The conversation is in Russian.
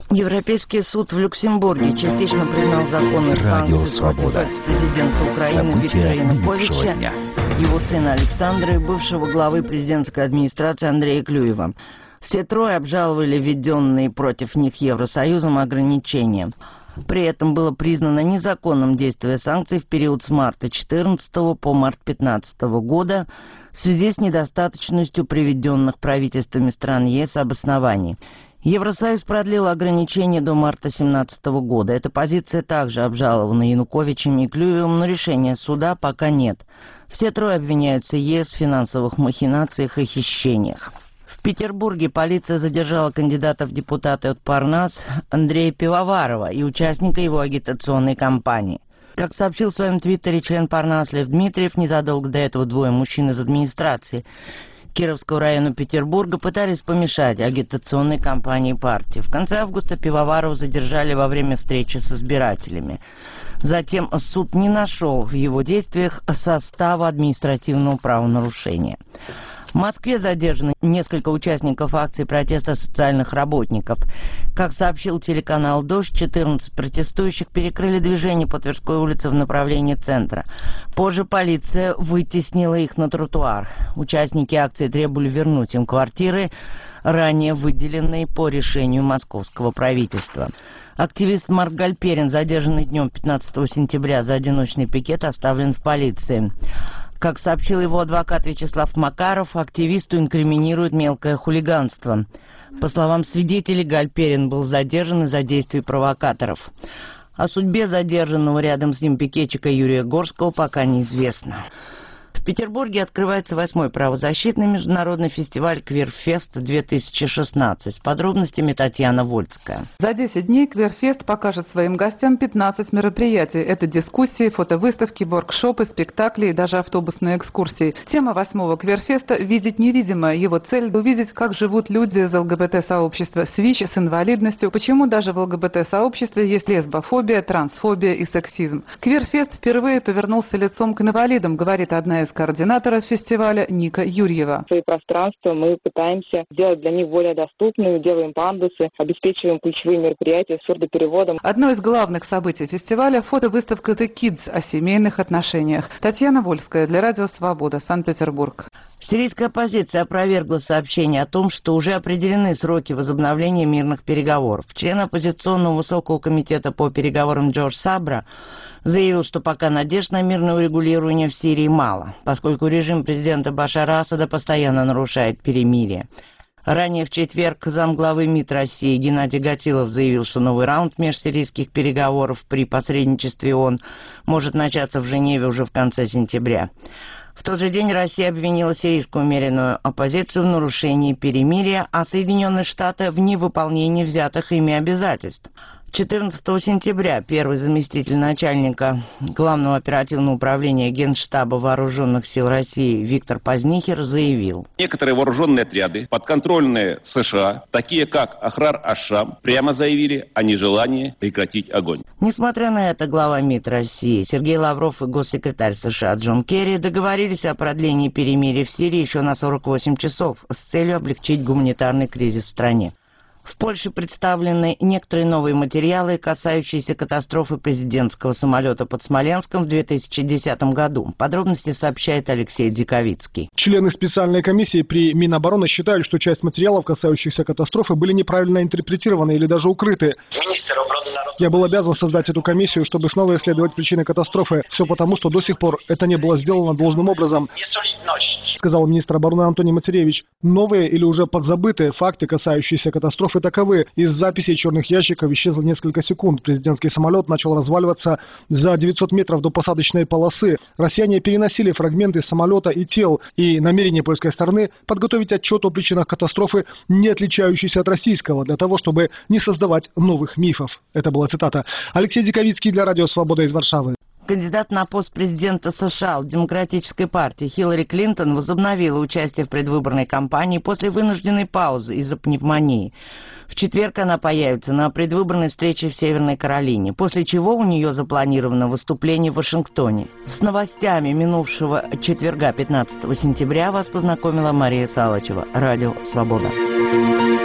Европейский суд в Люксембурге частично признал законные санкции против экс-президента Украины Виктора Януковича, его сына Александра и бывшего главы президентской администрации Андрея Клюева. Все трое обжаловали введенные против них Евросоюзом ограничения. При этом было признано незаконным действие санкций в период с марта 2014 по март 2015 года в связи с недостаточностью приведенных правительствами стран ЕС обоснований. Евросоюз продлил ограничения до марта 2017 года. Эта позиция также обжалована Януковичем и Клюевым, но решения суда пока нет. Все трое обвиняются ЕС в финансовых махинациях и хищениях. В Петербурге полиция задержала кандидата в депутаты от Парнас Андрея Пивоварова и участника его агитационной кампании. Как сообщил в своем твиттере член Парнас Лев Дмитриев, незадолго до этого двое мужчин из администрации Кировского района Петербурга пытались помешать агитационной кампании партии. В конце августа Пивоварова задержали во время встречи с избирателями. Затем суд не нашел в его действиях состава административного правонарушения. В Москве задержаны несколько участников акции протеста социальных работников. Как сообщил телеканал «Дождь», 14 протестующих перекрыли движение по Тверской улице в направлении центра. Позже полиция вытеснила их на тротуар. Участники акции требовали вернуть им квартиры, ранее выделенные по решению московского правительства. Активист Марк Гальперин, задержанный днем 15 сентября за одиночный пикет, оставлен в полиции. Как сообщил его адвокат Вячеслав Макаров, активисту инкриминируют мелкое хулиганство. По словам свидетелей, Гальперин был задержан из-за действий провокаторов. О судьбе задержанного рядом с ним пикетчика Юрия Горского пока неизвестно. В Петербурге открывается 8-й правозащитный международный фестиваль «Квирфест-2016». С подробностями Татьяна Вольская. За 10 дней Квирфест покажет своим гостям 15 мероприятий. Это дискуссии, фотовыставки, воркшопы, спектакли и даже автобусные экскурсии. Тема 8-го Квирфеста – «Видеть невидимое». Его цель – увидеть, как живут люди из ЛГБТ-сообщества, с ВИЧ, с инвалидностью, почему даже в ЛГБТ-сообществе есть лесбофобия, трансфобия и сексизм. Квирфест впервые повернулся лицом к инвалидам, говорит одна из координаторов фестиваля Ника Юрьева. Свои пространства мы пытаемся сделать для них более доступными, делаем пандусы, обеспечиваем ключевые мероприятия с сурдопереводом. Одно из главных событий фестиваля – фотовыставка «The Kids» о семейных отношениях. Татьяна Вольская для Радио Свобода, Санкт-Петербург. Сирийская оппозиция опровергла сообщение о том, что уже определены сроки возобновления мирных переговоров. Член оппозиционного высокого комитета по переговорам Джордж Сабра заявил, что пока надежд на мирное урегулирование в Сирии мало, поскольку режим президента Башара Асада постоянно нарушает перемирие. Ранее в четверг замглавы МИД России Геннадий Гатилов заявил, что новый раунд межсирийских переговоров при посредничестве ООН может начаться в Женеве уже в конце сентября. В тот же день Россия обвинила сирийскую умеренную оппозицию в нарушении перемирия, а Соединенные Штаты в невыполнении взятых ими обязательств. 14 сентября первый заместитель начальника Главного оперативного управления Генштаба Вооруженных сил России Виктор Позднихер заявил: некоторые вооруженные отряды, подконтрольные США, такие как Ахрар Аш-Шам, прямо заявили о нежелании прекратить огонь. Несмотря на это, глава МИД России Сергей Лавров и госсекретарь США Джон Керри договорились о продлении перемирия в Сирии еще на 48 часов с целью облегчить гуманитарный кризис в стране. В Польше представлены некоторые новые материалы, касающиеся катастрофы президентского самолета под Смоленском в 2010 году. Подробности сообщает Алексей Диковицкий. Члены специальной комиссии при Минобороны считают, что часть материалов, касающихся катастрофы, были неправильно интерпретированы или даже укрыты. Я был обязан создать эту комиссию, чтобы снова исследовать причины катастрофы. Все потому, что до сих пор это не было сделано должным образом, сказал министр обороны Антоний Мацеревич. Новые или уже подзабытые факты, касающиеся катастрофы, таковы. Из записей черных ящиков исчезло несколько секунд. Президентский самолет начал разваливаться за 900 метров до посадочной полосы. Россияне переносили фрагменты самолета и тел. И намерение польской стороны подготовить отчет о причинах катастрофы, не отличающийся от российского, для того, чтобы не создавать новых мифов. Это была цитата. Алексей Диковицкий для Радио Свобода из Варшавы. Кандидат на пост президента США от Демократической партии Хиллари Клинтон возобновила участие в предвыборной кампании после вынужденной паузы из-за пневмонии. В четверг она появится на предвыборной встрече в Северной Каролине, после чего у нее запланировано выступление в Вашингтоне. С новостями минувшего четверга 15 сентября вас познакомила Мария Салачева. Радио «Свобода».